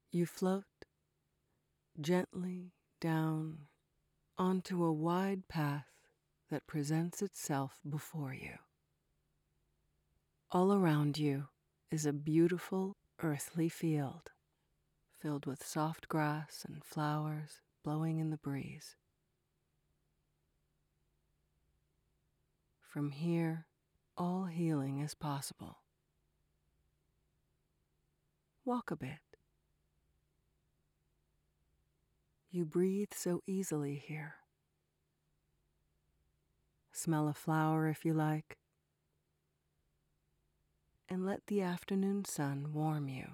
You float gently down onto a wide path that presents itself before you. All around you is a beautiful earthly field filled with soft grass and flowers blowing in the breeze. From here, all healing is possible. Walk a bit. You breathe so easily here. Smell a flower if you like, and let the afternoon sun warm you.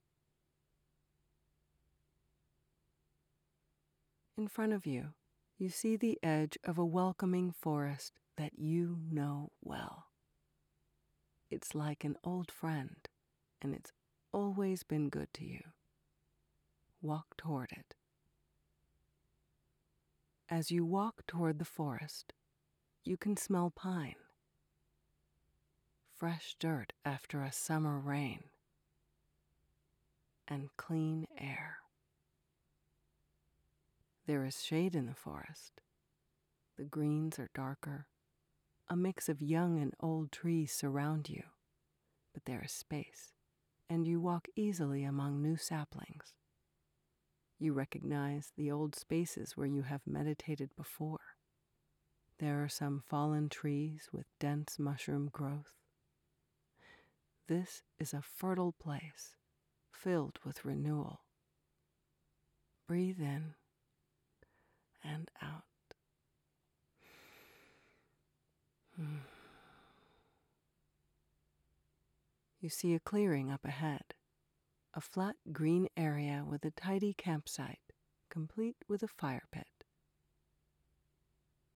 In front of you, you see the edge of a welcoming forest that you know well. It's like an old friend, and it's always been good to you. Walk toward it. As you walk toward the forest, you can smell pine, fresh dirt after a summer rain, and clean air. There is shade in the forest. The greens are darker. A mix of young and old trees surround you, but there is space, and you walk easily among new saplings. You recognize the old spaces where you have meditated before. There are some fallen trees with dense mushroom growth. This is a fertile place, filled with renewal. Breathe in and out. You see a clearing up ahead, a flat green area with a tidy campsite, complete with a fire pit.